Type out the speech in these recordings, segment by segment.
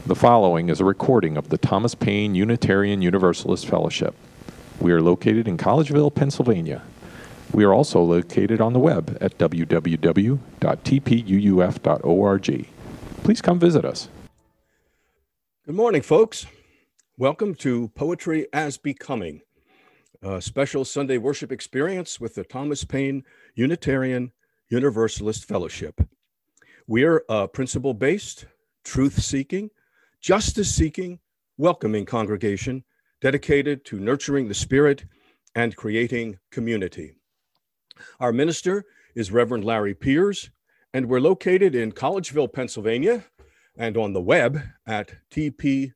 The following is a recording of the Thomas Paine Unitarian Universalist Fellowship. We are located in Collegeville, Pennsylvania. We are also located on the web at www.tpuuf.org. Please come visit us. Good morning, folks. Welcome to Poetry as Becoming, a special Sunday worship experience with the Thomas Paine Unitarian Universalist Fellowship. We're a principle-based, truth-seeking, justice-seeking, welcoming congregation dedicated to nurturing the spirit and creating community. Our minister is Reverend Larry Piers, and we're located in Collegeville, Pennsylvania, and on the web at tpuuf.org.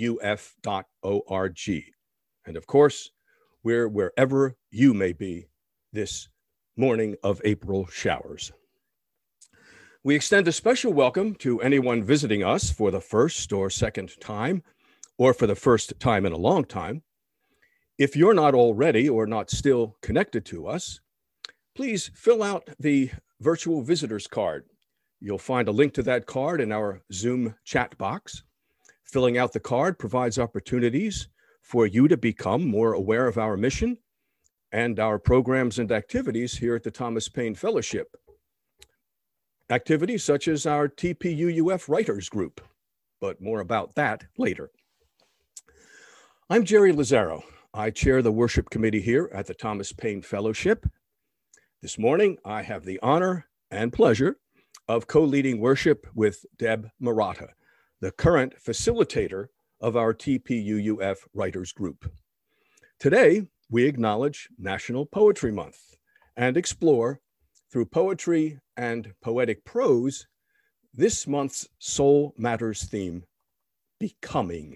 And of course, we're wherever you may be this morning of April showers. We extend a special welcome to anyone visiting us for the first or second time, or for the first time in a long time. If you're not already or not still connected to us, please fill out the virtual visitors card. You'll find a link to that card in our Zoom chat box. Filling out the card provides opportunities for you to become more aware of our mission and our programs and activities here at the Thomas Paine Fellowship. Activities such as our TPUUF Writers Group, but more about that later. I'm Jerry Lazaro. I chair the worship committee here at the Thomas Paine Fellowship. This morning, I have the honor and pleasure of co-leading worship with Deb Murata, the current facilitator of our TPUUF Writers Group. Today, we acknowledge National Poetry Month and explore, through poetry and poetic prose, this month's Soul Matters theme, becoming.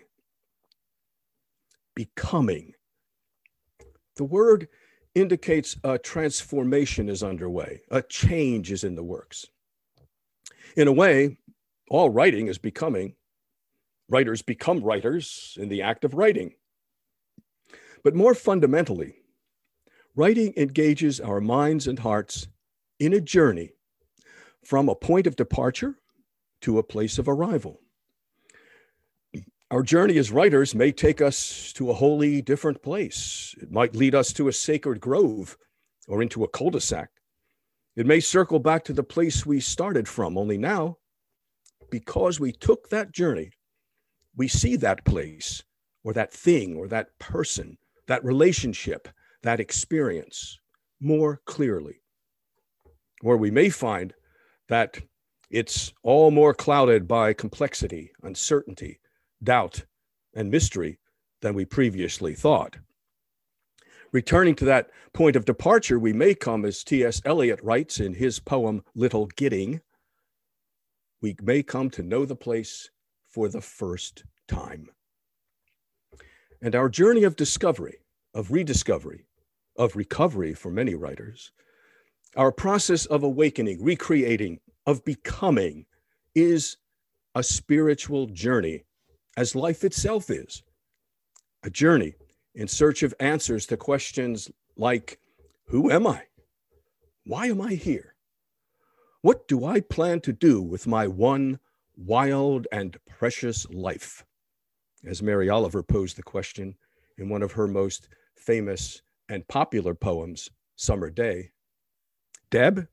Becoming. The word indicates a transformation is underway, a change is in the works. In a way, all writing is becoming. Writers become writers in the act of writing. But more fundamentally, writing engages our minds and hearts in a journey from a point of departure to a place of arrival. Our journey as writers may take us to a wholly different place. It might lead us to a sacred grove or into a cul-de-sac. It may circle back to the place we started from, only now, because we took that journey, we see that place or that thing or that person, that relationship, that experience more clearly. Or we may find that it's all more clouded by complexity, uncertainty, doubt, and mystery than we previously thought. Returning to that point of departure, we may come, as T.S. Eliot writes in his poem, Little Gidding, we may come to know the place for the first time. And our journey of discovery, of rediscovery, of recovery for many writers, our process of awakening, recreating, of becoming is a spiritual journey, as life itself is. A journey in search of answers to questions like, who am I? Why am I here? What do I plan to do with my one wild and precious life? As Mary Oliver posed the question in one of her most famous and popular poems, Summer Day. Deb?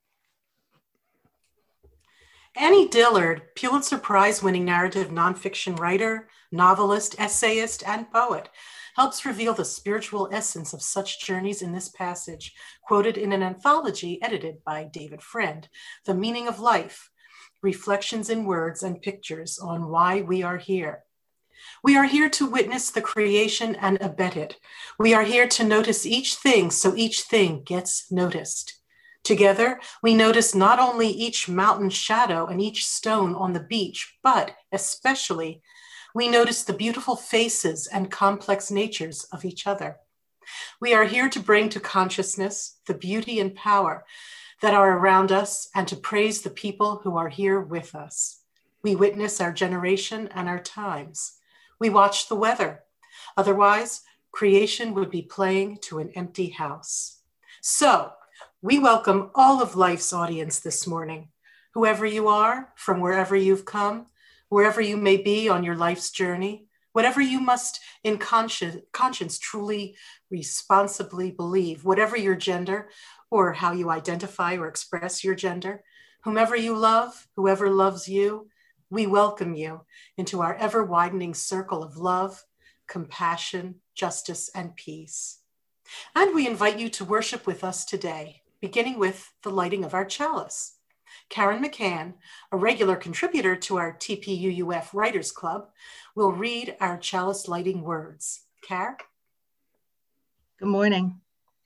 Annie Dillard, Pulitzer Prize-winning narrative nonfiction writer, novelist, essayist, and poet, helps reveal the spiritual essence of such journeys in this passage, quoted in an anthology edited by David Friend, The Meaning of Life, Reflections in Words and Pictures on Why We Are Here. We are here to witness the creation and abet it. We are here to notice each thing so each thing gets noticed. Together, we notice not only each mountain shadow and each stone on the beach, but especially, we notice the beautiful faces and complex natures of each other. We are here to bring to consciousness the beauty and power that are around us and to praise the people who are here with us. We witness our generation and our times. We watch the weather. Otherwise, creation would be playing to an empty house. So, we welcome all of life's audience this morning. Whoever you are, from wherever you've come, wherever you may be on your life's journey, whatever you must in conscience truly responsibly believe, whatever your gender or how you identify or express your gender, whomever you love, whoever loves you, we welcome you into our ever widening circle of love, compassion, justice, and peace. And we invite you to worship with us today, beginning with the lighting of our chalice. Karen McCann, a regular contributor to our TPUUF Writers Club, will read our chalice lighting words. Karen? Good morning.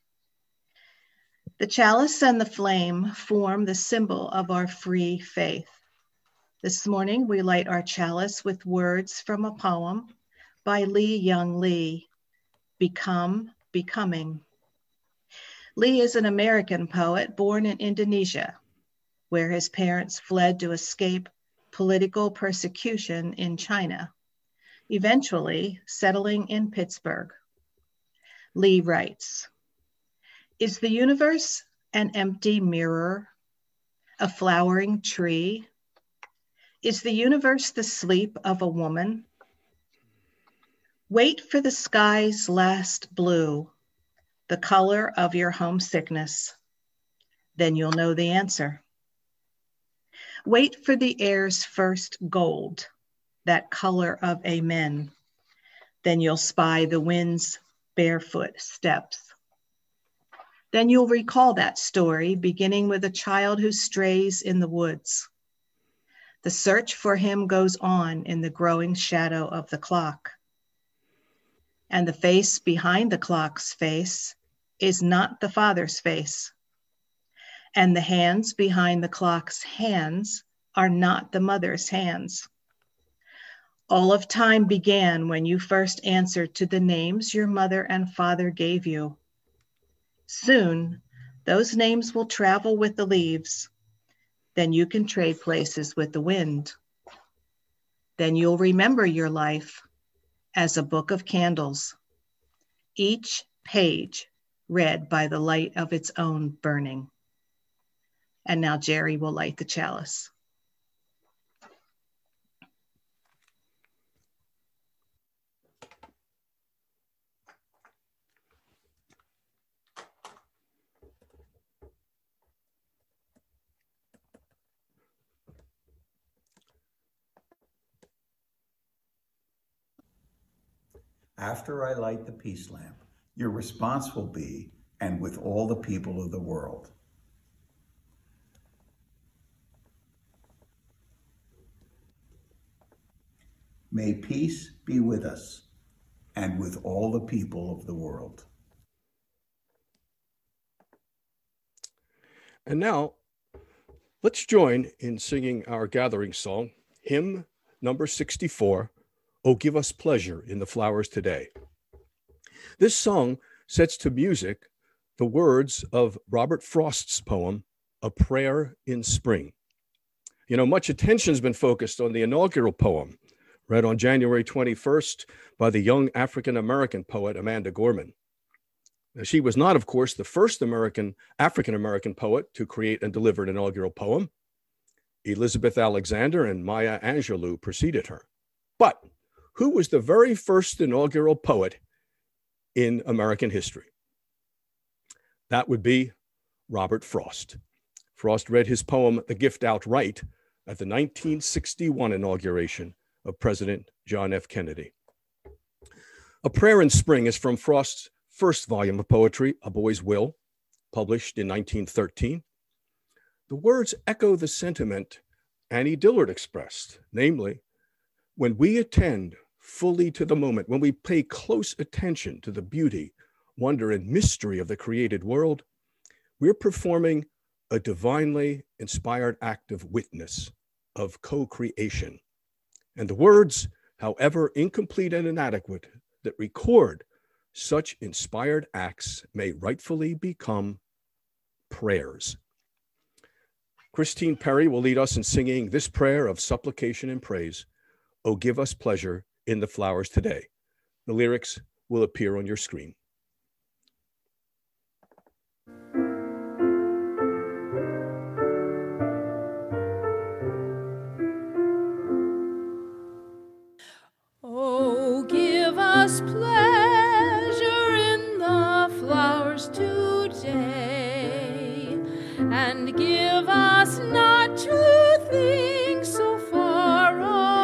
The chalice and the flame form the symbol of our free faith. This morning, we light our chalice with words from a poem by Lee Young Lee, Become, Becoming. Lee is an American poet born in Indonesia, where his parents fled to escape political persecution in China, eventually settling in Pittsburgh. Lee writes, "Is the universe an empty mirror, a flowering tree? Is the universe the sleep of a woman? Wait for the sky's last blue, the color of your homesickness. Then you'll know the answer. Wait for the air's first gold, that color of amen. Then you'll spy the wind's barefoot steps. Then you'll recall that story, beginning with a child who strays in the woods. The search for him goes on in the growing shadow of the clock. And the face behind the clock's face is not the father's face. And the hands behind the clock's hands are not the mother's hands. All of time began when you first answered to the names your mother and father gave you. Soon, those names will travel with the leaves. Then you can trade places with the wind. Then you'll remember your life as a book of candles, each page read by the light of its own burning." And now Jerry will light the chalice. After I light the peace lamp, your response will be, "And with all the people of the world." May peace be with us and with all the people of the world. And now, let's join in singing our gathering song, hymn number 64, "Oh, Give Us Pleasure in the Flowers Today." This song sets to music the words of Robert Frost's poem, "A Prayer in Spring." You know, much attention has been focused on the inaugural poem, read on January 21st by the young African-American poet Amanda Gorman. Now, she was not, of course, the first African-American poet to create and deliver an inaugural poem. Elizabeth Alexander and Maya Angelou preceded her. But who was the very first inaugural poet in American history? That would be Robert Frost. Frost read his poem, "The Gift" outright at the 1961 inauguration of President John F. Kennedy. "A Prayer in Spring" is from Frost's first volume of poetry, A Boy's Will, published in 1913. The words echo the sentiment Annie Dillard expressed, namely, when we attend fully to the moment, when we pay close attention to the beauty, wonder, and mystery of the created world, we're performing a divinely inspired act of witness, of co-creation. And the words, however incomplete and inadequate, that record such inspired acts may rightfully become prayers. Christine Perry will lead us in singing this prayer of supplication and praise, "Oh, give us pleasure in the flowers today." The lyrics will appear on your screen. Oh, give us pleasure in the flowers today, and give us not to think so far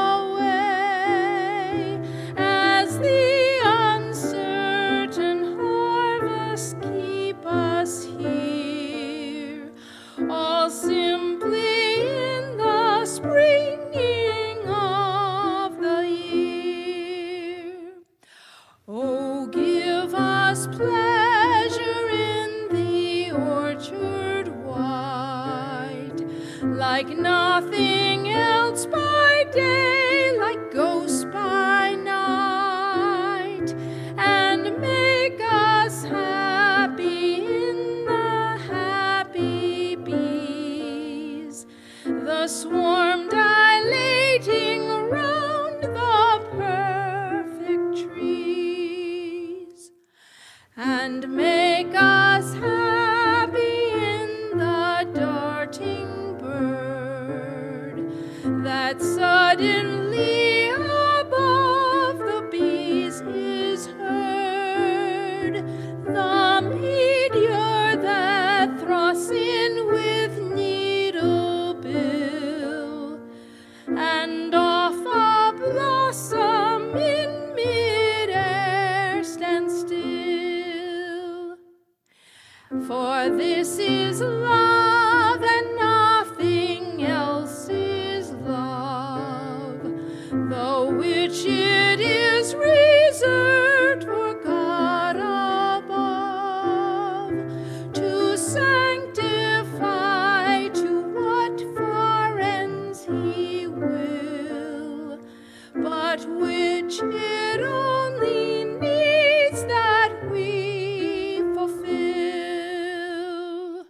away as the uncertain harvest keep us here, all simply in the springing of the year. Oh, give us pleasure in the orchard wide, like nothing else by day, like ghosts by night, and make us happy in the happy bees, the swarm dilating around the perfect trees, and make us happy in the darting bird that suddenly above the bees is heard, the meteor that thrusts in with needle bill, and off a blossom in mid-air stand still. For this is love, and nothing else is love, the which it is reserved for God above, to sanctify to what far ends he will, but which it only needs that we fulfill.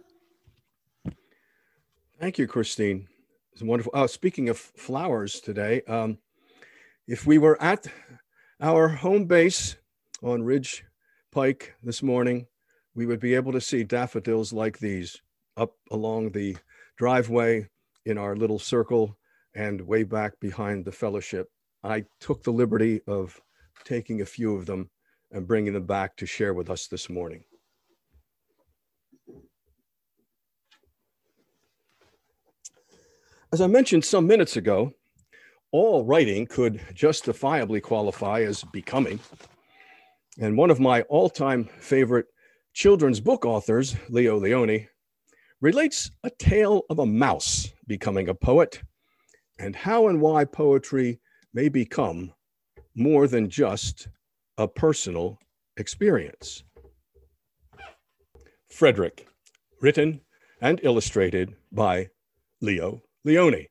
Thank you, Christine. It's wonderful. Speaking of flowers today, if we were at our home base on Ridge Pike this morning, we would be able to see daffodils like these up along the driveway in our little circle and way back behind the fellowship. I took the liberty of taking a few of them and bringing them back to share with us this morning. As I mentioned some minutes ago, all writing could justifiably qualify as becoming. And one of my all-time favorite children's book authors, Leo Lionni, relates a tale of a mouse becoming a poet and how and why poetry may become more than just a personal experience. Frederick, written and illustrated by Leo Lionni.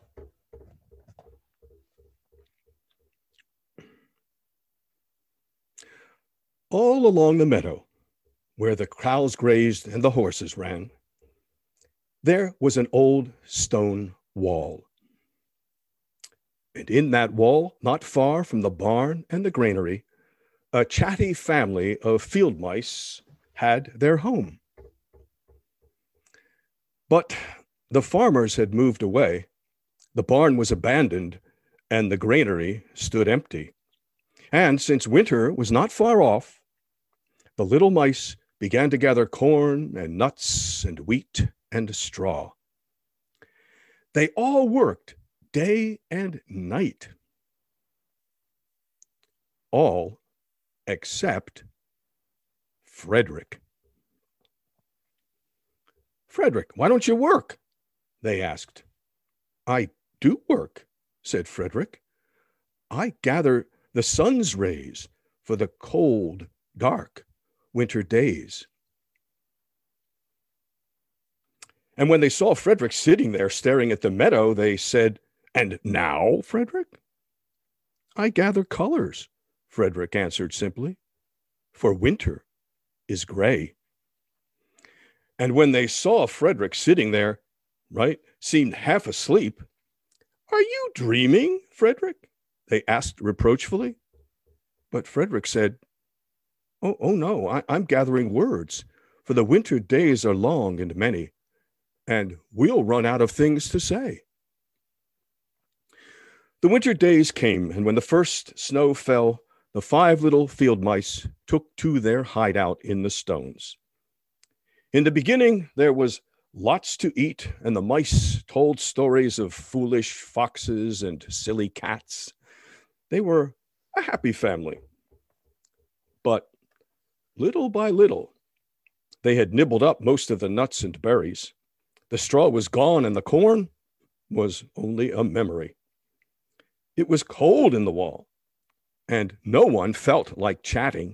All along the meadow, where the cows grazed and the horses ran, there was an old stone wall. And in that wall, not far from the barn and the granary, a chatty family of field mice had their home. But the farmers had moved away, the barn was abandoned, and the granary stood empty. And since winter was not far off, the little mice began to gather corn and nuts and wheat and straw. They all worked day and night. All except Frederick. Frederick, why don't you work? They asked. I do work, said Frederick. I gather the sun's rays for the cold, dark winter days. And when they saw Frederick sitting there staring at the meadow, they said, And now, Frederick? I gather colors, Frederick answered simply, for winter is gray. And when they saw Frederick sitting there, seemed half asleep, Are you dreaming, Frederick? They asked reproachfully. But Frederick said, Oh no, I'm gathering words, for the winter days are long and many, and we'll run out of things to say. The winter days came, and when the first snow fell, the 5 little field mice took to their hideout in the stones. In the beginning, there was lots to eat, and the mice told stories of foolish foxes and silly cats. They were a happy family. But little by little, they had nibbled up most of the nuts and berries. The straw was gone, and the corn was only a memory. It was cold in the wall, and no one felt like chatting.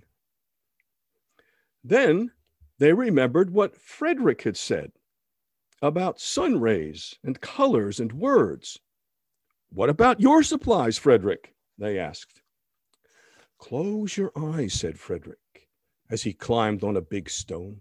Then they remembered what Frederick had said about sun rays and colors and words. "What about your supplies, Frederick?" they asked. "Close your eyes," said Frederick, as he climbed on a big stone.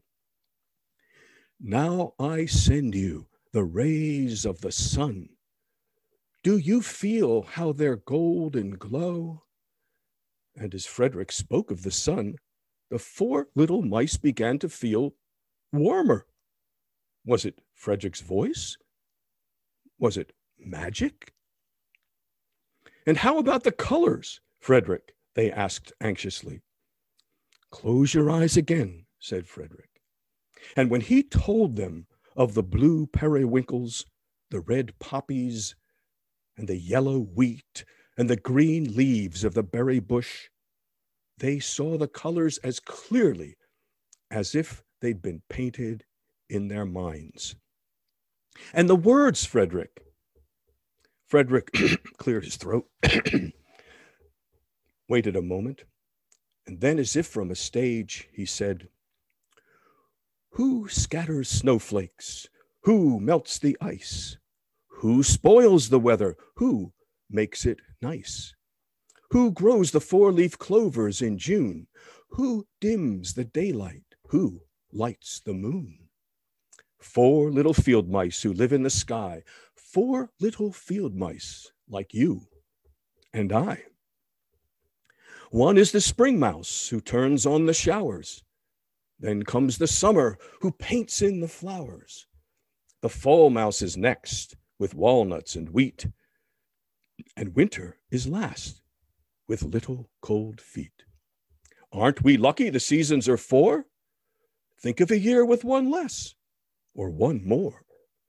"Now I send you the rays of the sun. Do you feel how they're golden glow?" And as Frederick spoke of the sun, the 4 little mice began to feel warmer. Was it Frederick's voice? Was it magic? "And how about the colors, Frederick?" they asked anxiously. "Close your eyes again," said Frederick. And when he told them of the blue periwinkles, the red poppies, and the yellow wheat, and the green leaves of the berry bush, they saw the colors as clearly as if they'd been painted in their minds. "And the words, Frederick?" Frederick cleared his throat, waited a moment, and then, as if from a stage, he said, "Who scatters snowflakes? Who melts the ice? Who spoils the weather? Who makes it nice? Who grows the 4-leaf clovers in June? Who dims the daylight? Who lights the moon? 4 little field mice who live in the sky. 4 little field mice like you and I. One is the spring mouse who turns on the showers. Then comes the summer who paints in the flowers. The fall mouse is next with walnuts and wheat. And winter is last with little cold feet. Aren't we lucky the seasons are 4? Think of a year with 1 less or 1 more."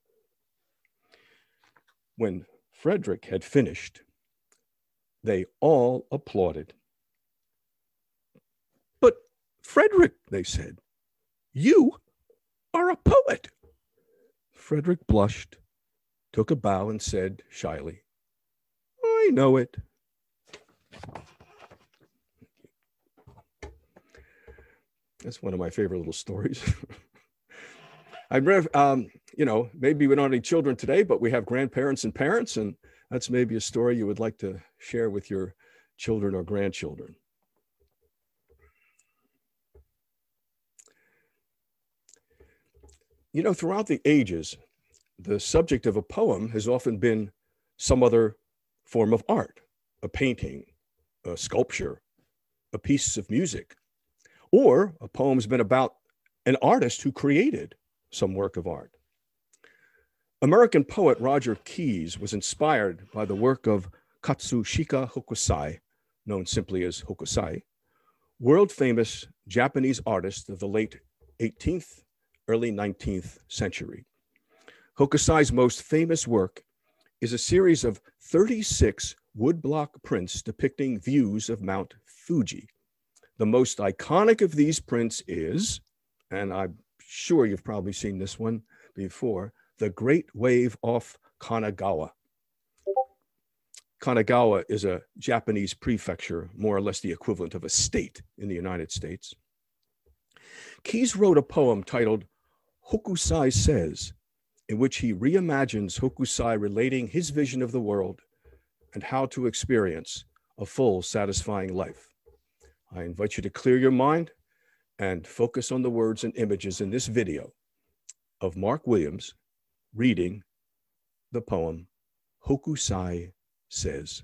When Frederick had finished, they all applauded. "But Frederick," they said, "you are a poet." Frederick blushed, took a bow, and said shyly, "I know it." That's one of my favorite little stories. I'd read, maybe we don't have any children today, but we have grandparents and parents, and that's maybe a story you would like to share with your children or grandchildren. Throughout the ages, the subject of a poem has often been some other form of art, a painting, a sculpture, a piece of music, or a poem's been about an artist who created some work of art. American poet Roger Keyes was inspired by the work of Katsushika Hokusai, known simply as Hokusai, world-famous Japanese artist of the late 18th, early 19th century. Hokusai's most famous work is a series of 36 woodblock prints depicting views of Mount Fuji. The most iconic of these prints is, and I'm sure you've probably seen this one before, the Great Wave off Kanagawa. Kanagawa is a Japanese prefecture, more or less the equivalent of a state in the United States. Keyes wrote a poem titled Hokusai Says, in which he reimagines Hokusai relating his vision of the world and how to experience a full, satisfying life. I invite you to clear your mind and focus on the words and images in this video of Mark Williams reading the poem Hokusai Says.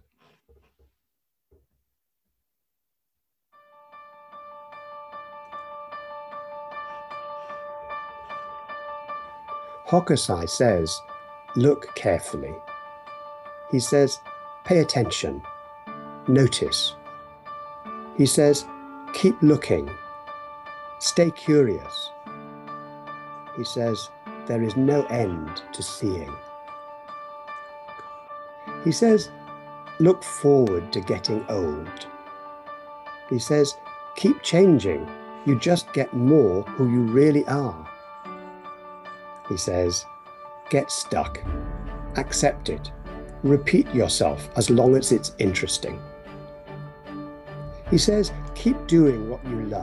Hokusai says, look carefully. He says, pay attention, notice. He says, keep looking, stay curious. He says, there is no end to seeing. He says, look forward to getting old. He says, keep changing, you just get more who you really are. He says, get stuck, accept it, repeat yourself as long as it's interesting. He says, keep doing what you love.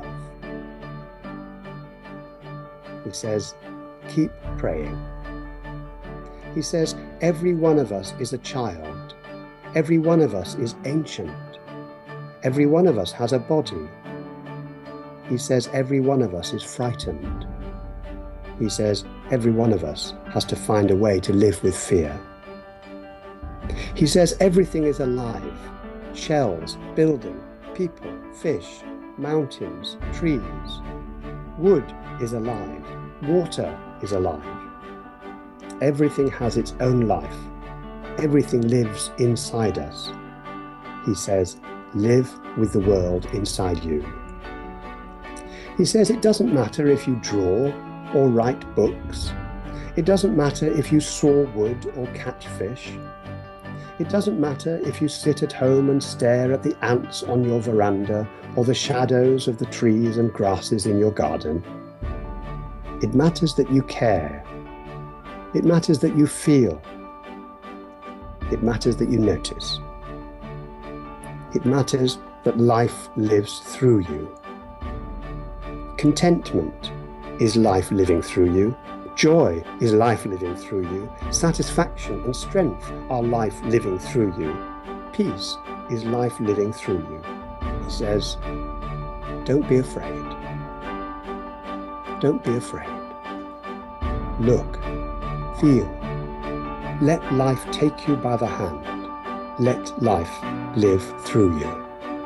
He says, keep praying. He says, every one of us is a child. Every one of us is ancient. Every one of us has a body. He says, every one of us is frightened. He says, every one of us has to find a way to live with fear. He says, everything is alive. Shells, building, people, fish, mountains, trees. Wood is alive. Water is alive. Everything has its own life. Everything lives inside us. He says, live with the world inside you. He says it doesn't matter if you draw or write books. It doesn't matter if you saw wood or catch fish. It doesn't matter if you sit at home and stare at the ants on your veranda or the shadows of the trees and grasses in your garden. It matters that you care. It matters that you feel. It matters that you notice. It matters that life lives through you. Contentment is life living through you. Joy is life living through you. Satisfaction and strength are life living through you. Peace is life living through you. He says, don't be afraid. Don't be afraid. Look, feel. Let life take you by the hand. Let life live through you.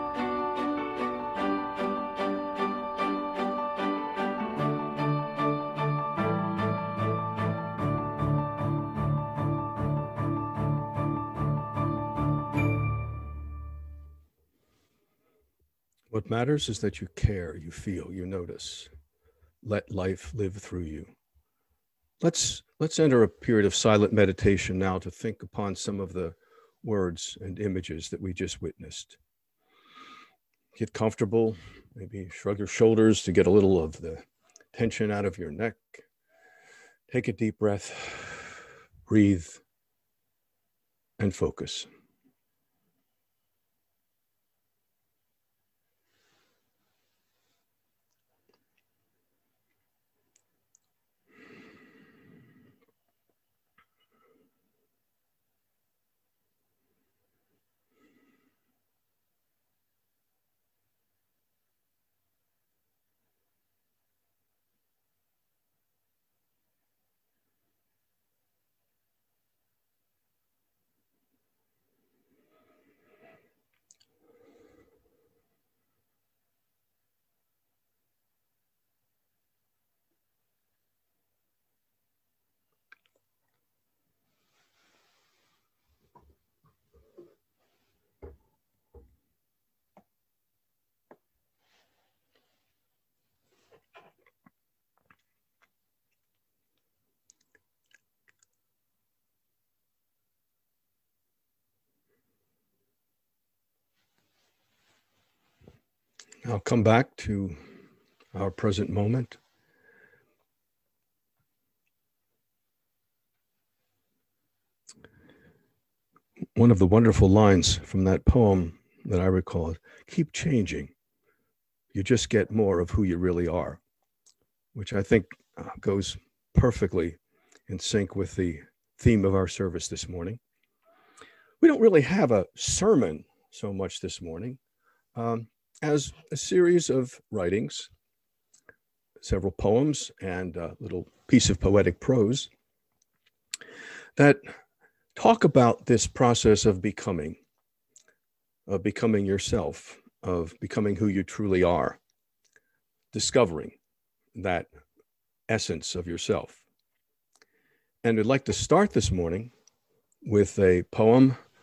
What matters is that you care, you feel, you notice. Let life live through you. Let's enter a period of silent meditation now to think upon some of the words and images that we just witnessed. Get comfortable, maybe shrug your shoulders to get a little of the tension out of your neck. Take a deep breath, breathe, and focus. Now come back to our present moment. One of the wonderful lines from that poem that I recall, keep changing. You just get more of who you really are, which I think goes perfectly in sync with the theme of our service this morning. We don't really have a sermon so much this morning as a series of writings, several poems and a little piece of poetic prose that talk about this process of becoming yourself, of becoming who you truly are, discovering that essence of yourself. And I'd like to start this morning with a poem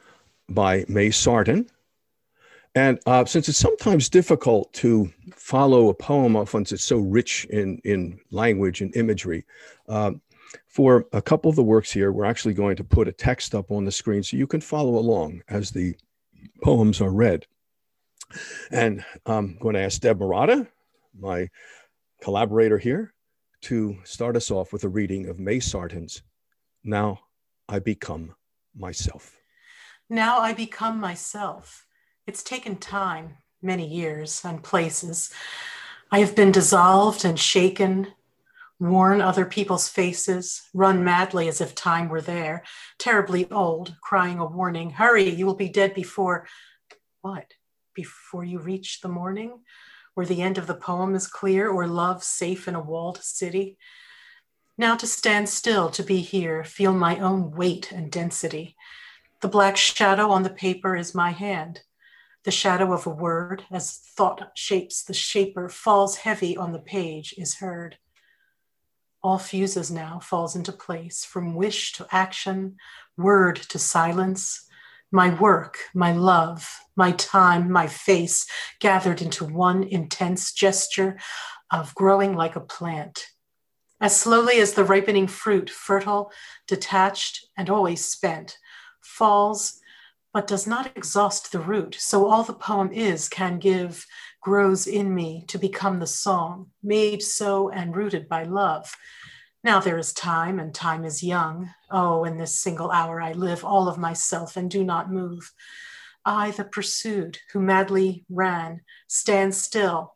by May Sarton. And since it's sometimes difficult to follow a poem once it's so rich in language and imagery, for a couple of the works here, we're actually going to put a text up on the screen so you can follow along as the poems are read. And I'm going to ask Deb Murata, my collaborator here, to start us off with a reading of May Sarton's Now I Become Myself. Now I become myself. It's taken time, many years and places. I have been dissolved and shaken, worn other people's faces, run madly as if time were there, terribly old, crying a warning, hurry, you will be dead before, what? Before you reach the morning? Where the end of the poem is clear, or love safe in a walled city? Now to stand still, to be here, feel my own weight and density. The black shadow on the paper is my hand. The shadow of a word, as thought shapes the shaper, falls heavy on the page, is heard. All fuses now falls into place, from wish to action, word to silence. My work, my love, my time, my face, gathered into one intense gesture of growing like a plant. As slowly as the ripening fruit, fertile, detached, and always spent, falls, but does not exhaust the root. So all the poem is, can give, grows in me to become the song, made so and rooted by love. Now there is time, and time is young. Oh, in this single hour I live all of myself and do not move. I, the pursued, who madly ran, stand still,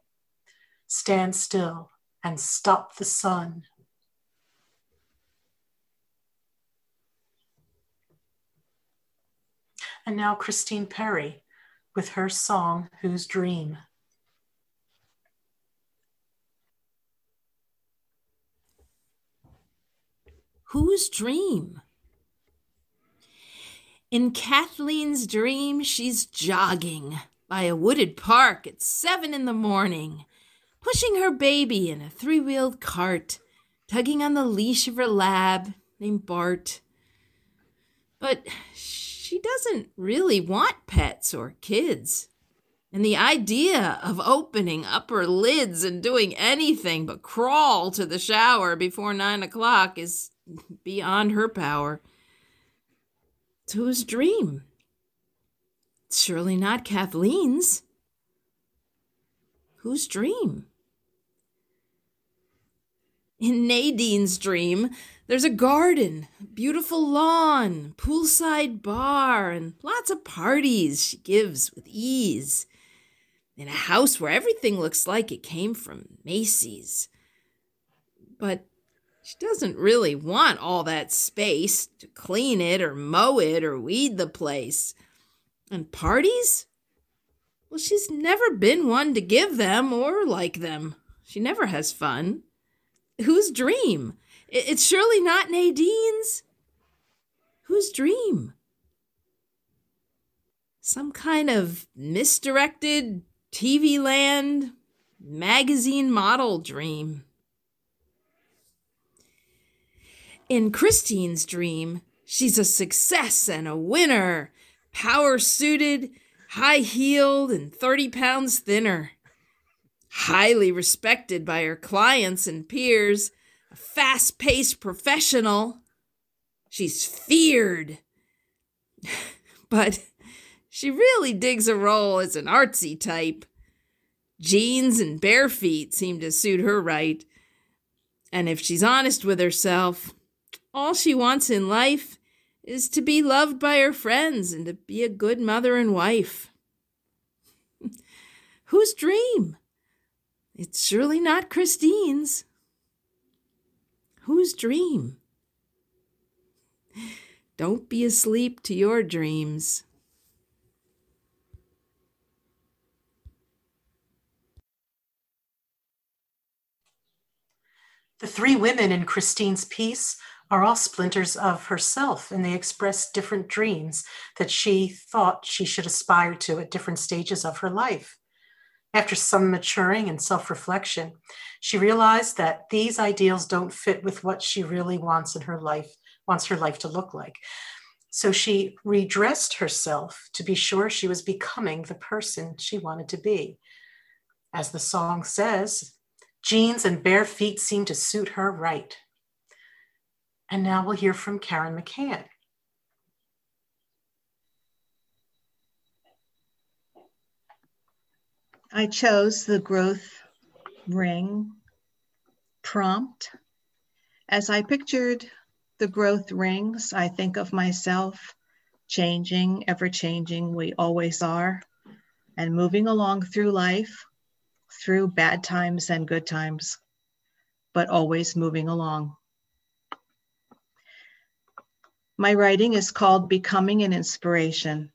and stop the sun. And now Christine Perry with her song, Whose Dream? Whose dream? In Kathleen's dream, she's jogging by a wooded park at 7 a.m, pushing her baby in a 3-wheeled cart, tugging on the leash of her lab named Bart. But she doesn't really want pets or kids. And the idea of opening up her lids and doing anything but crawl to the shower before 9 o'clock is beyond her power. It's whose dream? It's surely not Kathleen's. Whose dream? In Nadine's dream, there's a garden, a beautiful lawn, poolside bar, and lots of parties she gives with ease. In a house where everything looks like it came from Macy's. But she doesn't really want all that space to clean it or mow it or weed the place. And parties? Well, she's never been one to give them or like them. She never has fun. Whose dream? It's surely not Nadine's. Whose dream? Some kind of misdirected TV Land magazine model dream. In Christine's dream, she's a success and a winner, power-suited, high-heeled, and 30 pounds thinner. Highly respected by her clients and peers, a fast-paced professional. She's feared. But she really digs a role as an artsy type. Jeans and bare feet seem to suit her right. And if she's honest with herself, all she wants in life is to be loved by her friends and to be a good mother and wife. Whose dream? It's surely not Christine's. Whose dream? Don't be asleep to your dreams. The three women in Christine's piece are all splinters of herself, and they express different dreams that she thought she should aspire to at different stages of her life. After some maturing and self-reflection, she realized that these ideals don't fit with what she really wants in her life, wants her life to look like. So she redressed herself to be sure she was becoming the person she wanted to be. As the song says, jeans and bare feet seemed to suit her right. And now we'll hear from Karen McCann. I chose the growth ring prompt. As I pictured the growth rings, I think of myself changing, ever changing, we always are, and moving along through life, through bad times and good times, but always moving along. My writing is called Becoming an Inspiration.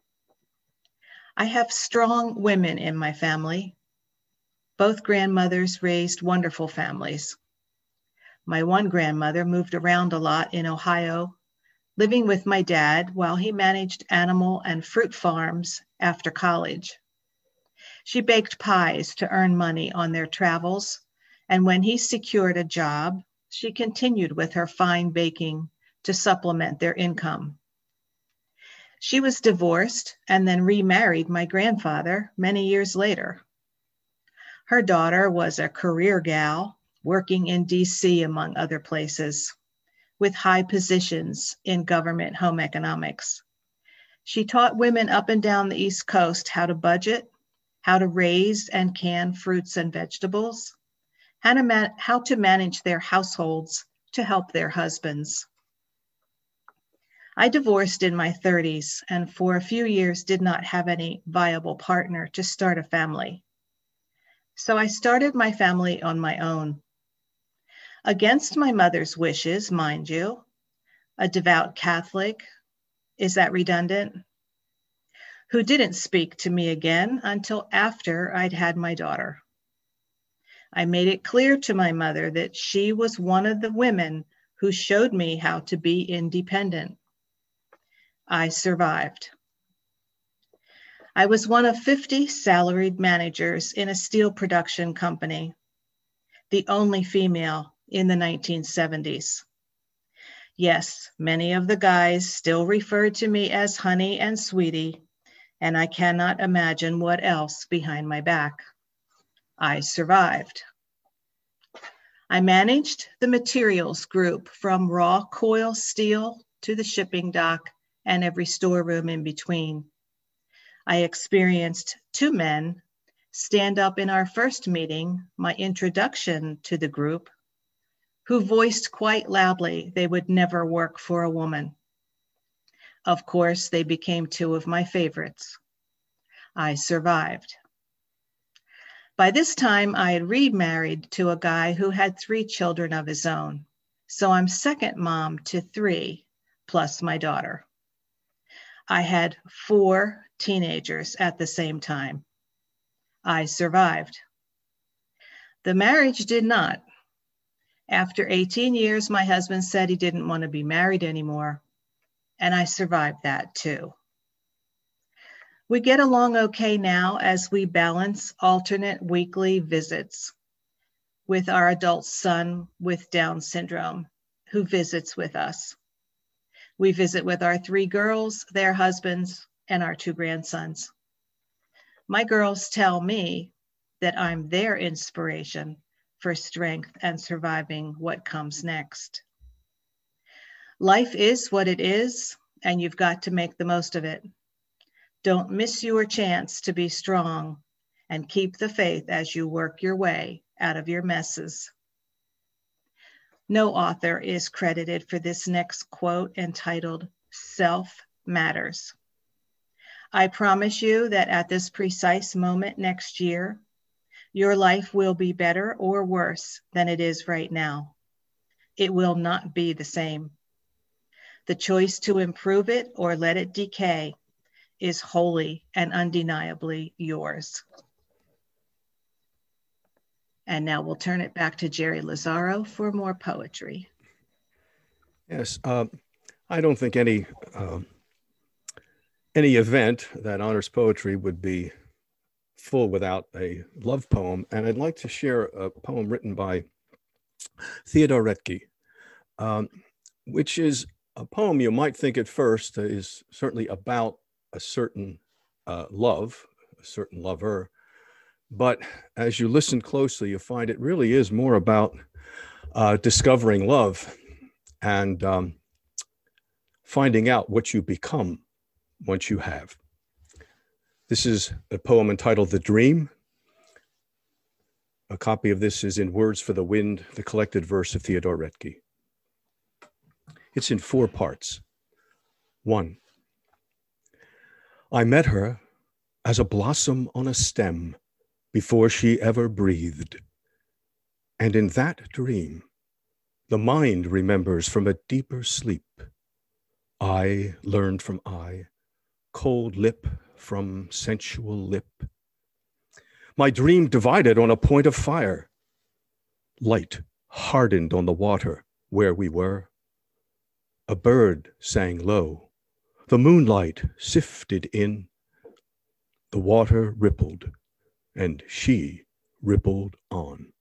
I have strong women in my family. Both grandmothers raised wonderful families. My one grandmother moved around a lot in Ohio, living with my dad while he managed animal and fruit farms after college. She baked pies to earn money on their travels, and when he secured a job, she continued with her fine baking to supplement their income. She was divorced and then remarried my grandfather many years later. Her daughter was a career gal, working in DC among other places, with high positions in government home economics. She taught women up and down the East Coast how to budget, how to raise and can fruits and vegetables, how to manage their households to help their husbands. I divorced in my 30s and for a few years did not have any viable partner to start a family. So I started my family on my own. Against my mother's wishes, mind you, a devout Catholic, is that redundant? Who didn't speak to me again until after I'd had my daughter. I made it clear to my mother that she was one of the women who showed me how to be independent. I survived. I was one of 50 salaried managers in a steel production company, the only female in the 1970s. Yes, many of the guys still referred to me as honey and sweetie, and I cannot imagine what else behind my back. I survived. I managed the materials group from raw coil steel to the shipping dock and every storeroom in between. I experienced 2 men stand up in our first meeting, my introduction to the group, who voiced quite loudly they would never work for a woman. Of course, they became 2 of my favorites. I survived. By this time, I had remarried to a guy who had 3 children of his own. So I'm second mom to 3, plus my daughter. I had 4 teenagers at the same time. I survived. The marriage did not. After 18 years, my husband said he didn't want to be married anymore, and I survived that too. We get along okay now as we balance alternate weekly visits with our adult son with Down syndrome, who visits with us. We visit with our 3 girls, their husbands, and our 2 grandsons. My girls tell me that I'm their inspiration for strength and surviving what comes next. Life is what it is, and you've got to make the most of it. Don't miss your chance to be strong and keep the faith as you work your way out of your messes. No author is credited for this next quote entitled, "Self Matters." I promise you that at this precise moment next year, your life will be better or worse than it is right now. It will not be the same. The choice to improve it or let it decay is wholly and undeniably yours. And now we'll turn it back to Jerry Lazaro for more poetry. Yes, I don't think any event that honors poetry would be full without a love poem. And I'd like to share a poem written by Theodore Roethke, which is A poem, you might think at first, is certainly about a certain love, a certain lover. But as you listen closely, you find it really is more about discovering love and finding out what you become once you have. This is a poem entitled The Dream. A copy of this is in Words for the Wind, the collected verse of Theodore Roethke. It's in 4 parts. 1. I met her as a blossom on a stem before she ever breathed. And in that dream, the mind remembers from a deeper sleep. Eye learned from eye, cold lip from sensual lip. My dream divided on a point of fire. Light hardened on the water where we were. A bird sang low. The moonlight sifted in. The water rippled, and she rippled on.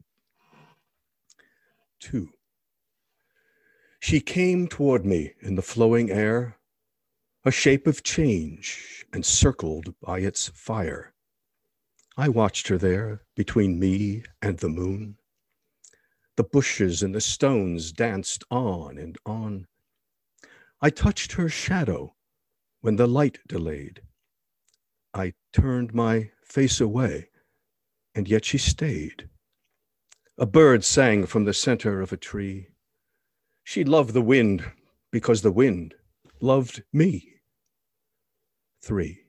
2. She came toward me in the flowing air, a shape of change, and circled by its fire. I watched her there between me and the moon. The bushes and the stones danced on and on. I touched her shadow when the light delayed. I turned my face away, and yet she stayed. A bird sang from the center of a tree. She loved the wind because the wind loved me. 3.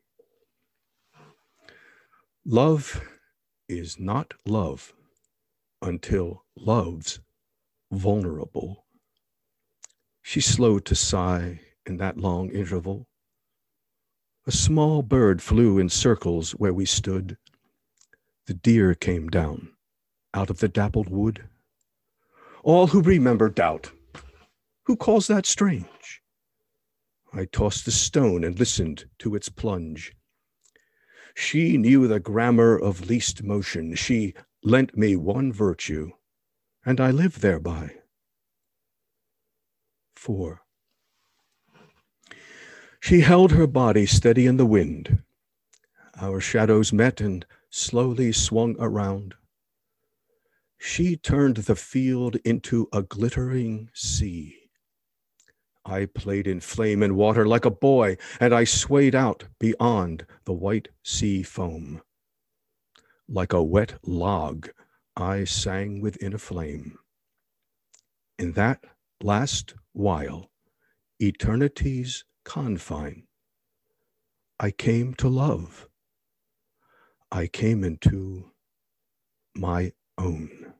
Love is not love until love's vulnerable. She slowed to sigh in that long interval. A small bird flew in circles where we stood. The deer came down out of the dappled wood. All who remember doubt, who calls that strange? I tossed the stone and listened to its plunge. She knew the grammar of least motion. She lent me one virtue, and I live thereby. 4. She held her body steady in the wind. Our shadows met and slowly swung around. She turned the field into a glittering sea. I played in flame and water like a boy, and I swayed out beyond the white sea foam. Like a wet log, I sang within a flame. In that last while, eternity's confine, I came to love. I came into my own.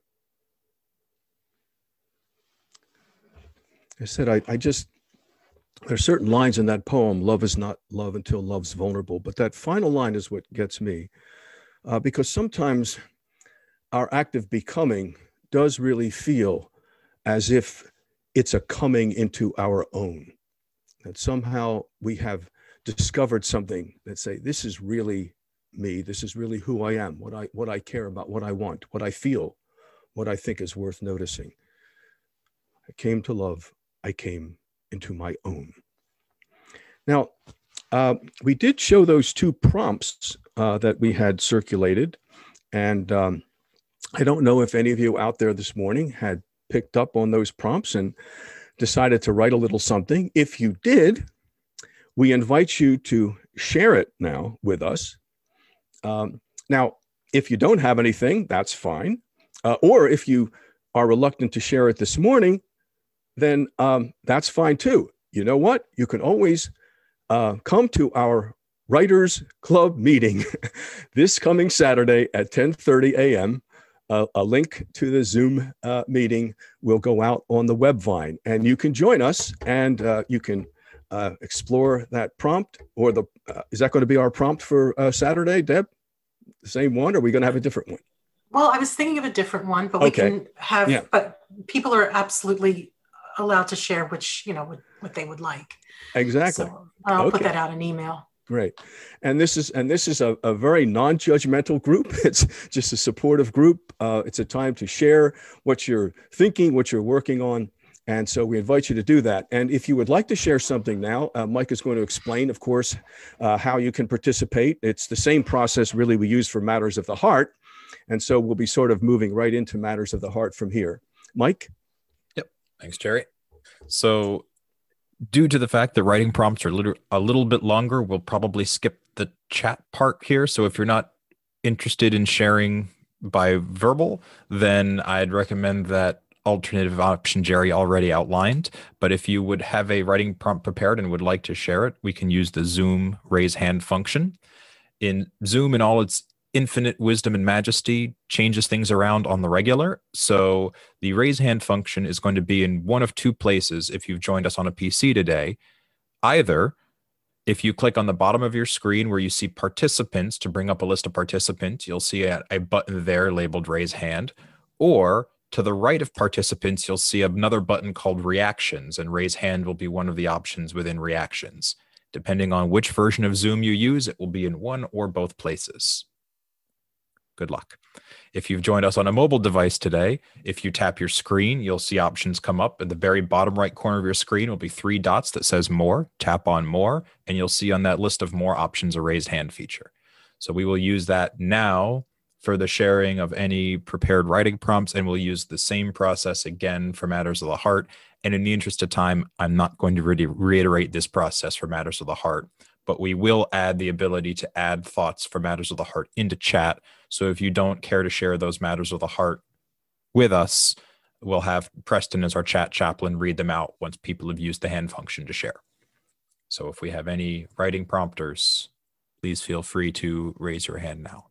I said, there's certain lines in that poem, love is not love until love's vulnerable, but that final line is what gets me, because sometimes our act of becoming does really feel as if it's a coming into our own, that somehow we have discovered something that say, this is really me, this is really who I am, what I care about, what I want, what I feel, what I think is worth noticing. I came to love, I came into my own. Now, we did show those 2 prompts that we had circulated, and I don't know if any of you out there this morning had picked up on those prompts and decided to write a little something. If you did, we invite you to share it now with us. Now, if you don't have anything, that's fine. Or if you are reluctant to share it this morning, then that's fine too. You know what? You can always come to our Writers Club meeting this coming Saturday at 10:30 a.m. A link to the Zoom meeting will go out on the Webvine, and you can join us, and you can explore that prompt. Or is that going to be our prompt for Saturday, Deb? The same one, or are we going to have a different one? Well, I was thinking of a different one, but we can have. Yeah. But people are absolutely allowed to share which, what they would like. Exactly. So I'll put that out in email. Great. And this is a very non-judgmental group. It's just a supportive group. It's a time to share what you're thinking, what you're working on, And so we invite you to do that. And if you would like to share something now, Mike is going to explain, of course, how you can participate. It's the same process really we use for Matters of the Heart. And so we'll be sort of moving right into Matters of the Heart from here. Mike? Yep. Thanks, Jerry. So due to the fact that writing prompts are a little bit longer, we'll probably skip the chat part here. So if you're not interested in sharing by verbal, then I'd recommend that alternative option Jerry already outlined. But if you would have a writing prompt prepared and would like to share it, we can use the Zoom raise hand function. In Zoom, in all its infinite wisdom and majesty, changes things around on the regular. So the raise hand function is going to be in one of two places if you've joined us on a PC today. Either if you click on the bottom of your screen where you see participants to bring up a list of participants, you'll see a button there labeled raise hand. Or to the right of participants, you'll see another button called reactions, and raise hand will be one of the options within reactions. Depending on which version of Zoom you use, it will be in one or both places. Good luck. If you've joined us on a mobile device today, if you tap your screen, you'll see options come up. At the very bottom right corner of your screen will be 3 dots that says more. Tap on more, and you'll see on that list of more options a raised hand feature. So we will use that now for the sharing of any prepared writing prompts, and we'll use the same process again for Matters of the Heart. And in the interest of time, I'm not going to really reiterate this process for Matters of the Heart, but we will add the ability to add thoughts for Matters of the Heart into chat. So if you don't care to share those Matters of the Heart with us, we'll have Preston as our chat chaplain read them out once people have used the hand function to share. So if we have any writing prompters, please feel free to raise your hand now.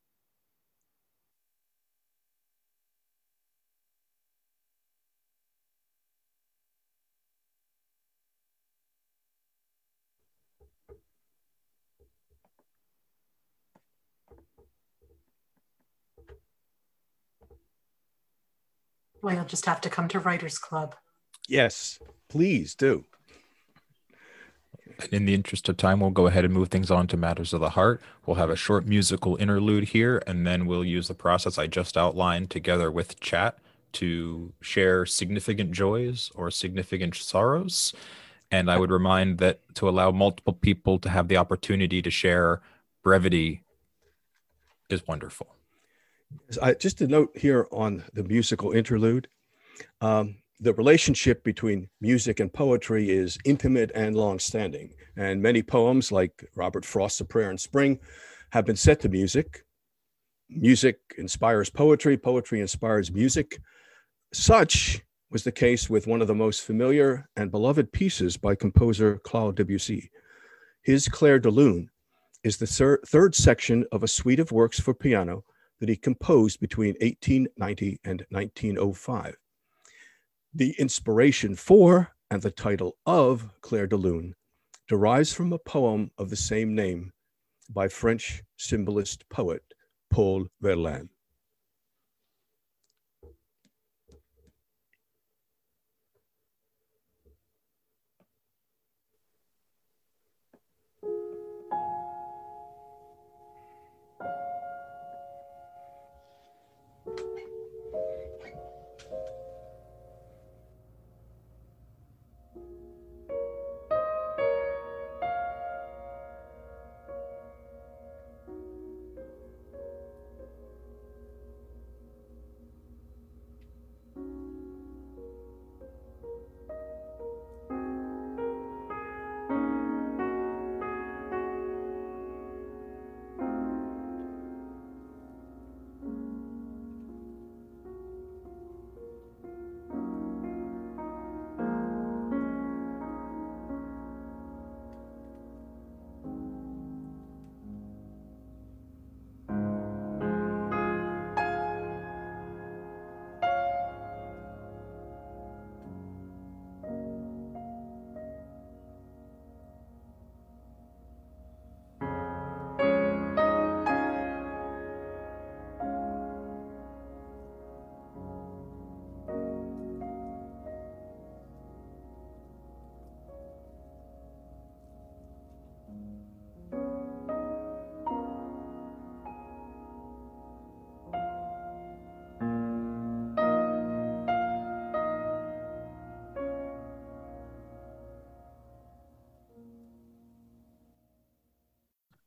Well, you'll just have to come to Writers Club. Yes, please do. And in the interest of time, we'll go ahead and move things on to Matters of the Heart. We'll have a short musical interlude here, and then we'll use the process I just outlined together with chat to share significant joys or significant sorrows. And I would remind that to allow multiple people to have the opportunity to share, brevity is wonderful. Just a note here on the musical interlude. The relationship between music and poetry is intimate and long-standing, and many poems, like Robert Frost's A Prayer in Spring, have been set to music. Music inspires poetry, poetry inspires music. Such was the case with one of the most familiar and beloved pieces by composer Claude Debussy. His Clair de Lune is the third section of a suite of works for piano that he composed between 1890 and 1905. The inspiration for and the title of Clair de Lune derives from a poem of the same name by French symbolist poet Paul Verlaine.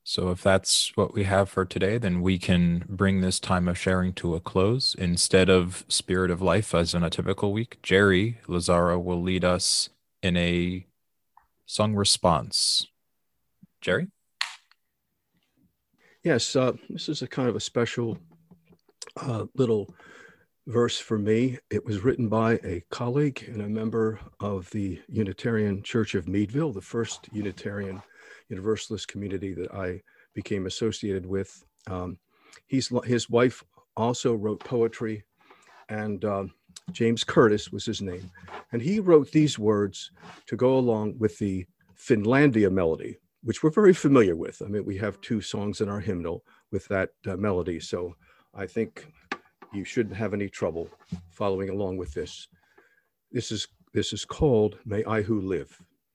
So if that's what we have for today, then we can bring this time of sharing to a close. Instead of Spirit of Life as in a typical week, Jerry Lazara will lead us in a song response. Jerry? Yes, this is a kind of a special little verse for me. It was written by a colleague and a member of the Unitarian Church of Meadville, the first Unitarian Universalist community that I became associated with. His wife also wrote poetry, and James Curtis was his name. And he wrote these words to go along with the Finlandia melody, which we're very familiar with. I mean, we have 2 songs in our hymnal with that melody. So I think you shouldn't have any trouble following along with this. This is called May I Who Live.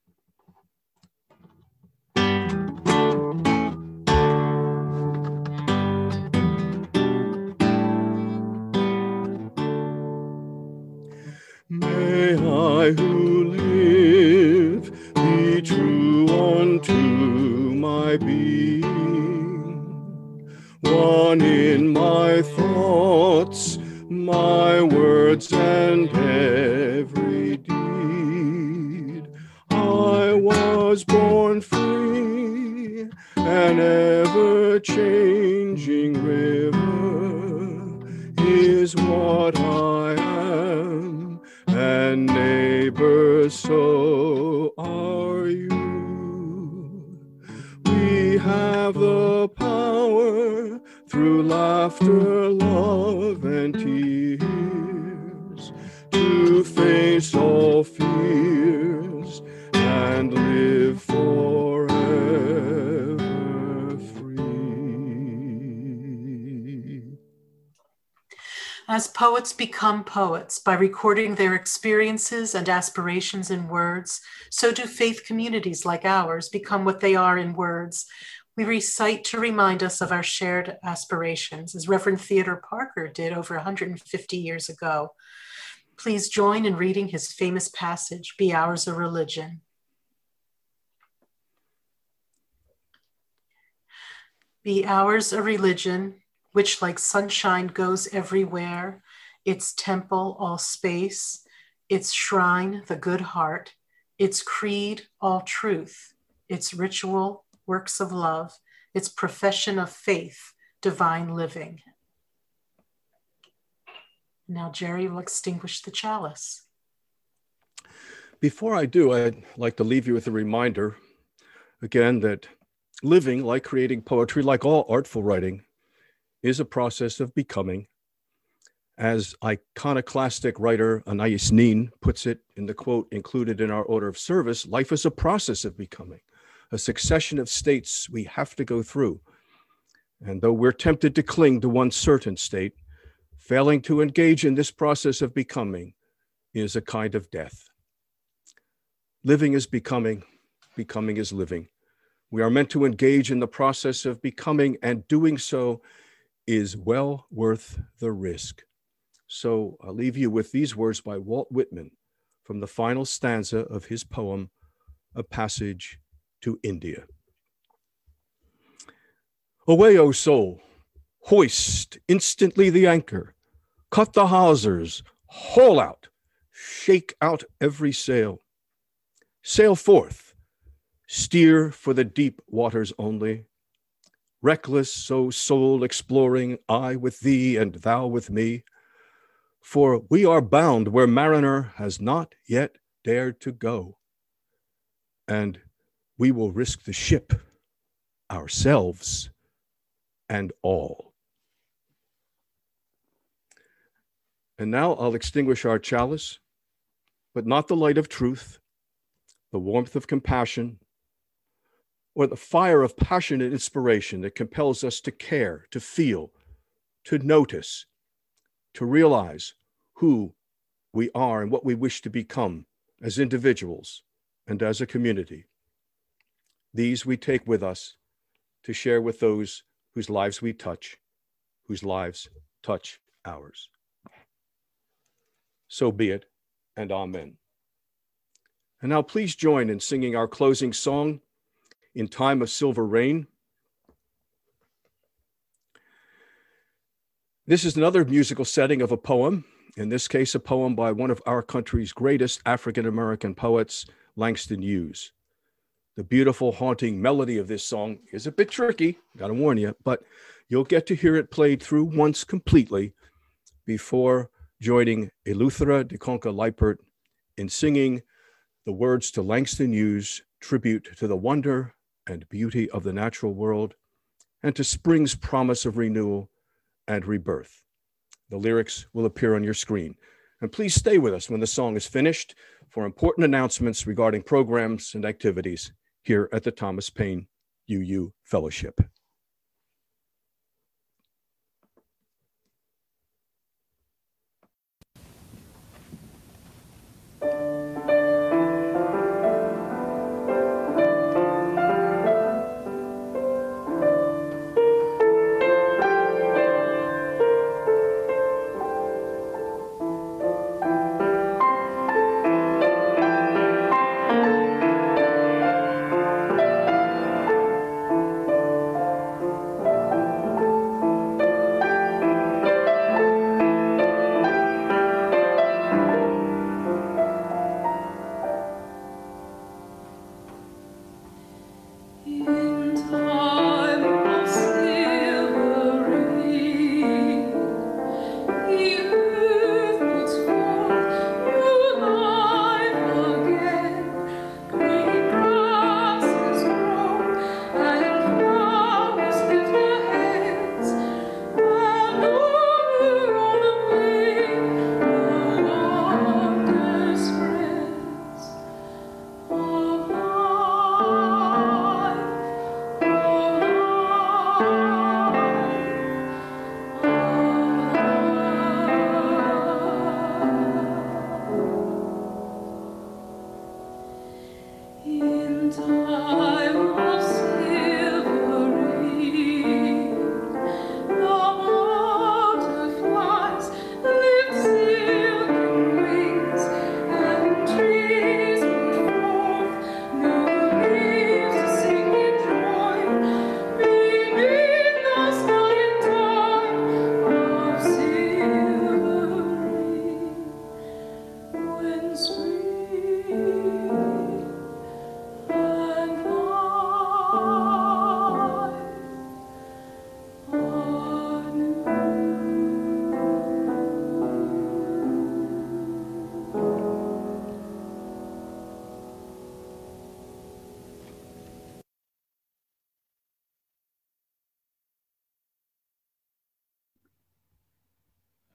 May I who live be true unto my being, one in my thoughts, my words, and every deed. I was born free, an ever-changing river is what I am, and neighbor, so are you. We have the power through laughter, love, and tears to face all fears and live forever free. As poets become poets by recording their experiences and aspirations in words, so do faith communities like ours become what they are in words. We recite to remind us of our shared aspirations, as Reverend Theodore Parker did over 150 years ago. Please join in reading his famous passage, Be Ours a Religion. Be ours a religion, which like sunshine goes everywhere, its temple all space, its shrine the good heart, its creed all truth, its ritual works of love, its profession of faith, divine living. Now Jerry will extinguish the chalice. Before I do, I'd like to leave you with a reminder, again, that living, like creating poetry, like all artful writing, is a process of becoming. As iconoclastic writer Anais Nin puts it in the quote included in our order of service, life is a process of becoming, a succession of states we have to go through. And though we're tempted to cling to one certain state, failing to engage in this process of becoming is a kind of death. Living is becoming, becoming is living. We are meant to engage in the process of becoming, and doing so is well worth the risk. So I'll leave you with these words by Walt Whitman from the final stanza of his poem, A Passage to India. Away, O soul, hoist instantly the anchor, cut the hawsers, haul out, shake out every sail. Sail forth, steer for the deep waters only. Reckless, O soul exploring, I with thee and thou with me. For we are bound where mariner has not yet dared to go. And we will risk the ship, ourselves, and all. And now I'll extinguish our chalice, but not the light of truth, the warmth of compassion, or the fire of passionate inspiration that compels us to care, to feel, to notice, to realize who we are and what we wish to become as individuals and as a community. These we take with us to share with those whose lives we touch, whose lives touch ours. So be it, and amen. And now please join in singing our closing song, In Time of Silver Rain. This is another musical setting of a poem, in this case, a poem by one of our country's greatest African-American poets, Langston Hughes. The beautiful, haunting melody of this song is a bit tricky, gotta warn you, but you'll get to hear it played through once completely before joining Eleuthera de Conca Leipert in singing the words to Langston Hughes' tribute to the wonder and beauty of the natural world and to spring's promise of renewal and rebirth. The lyrics will appear on your screen. And please stay with us when the song is finished for important announcements regarding programs and activities here at the Thomas Paine UU Fellowship.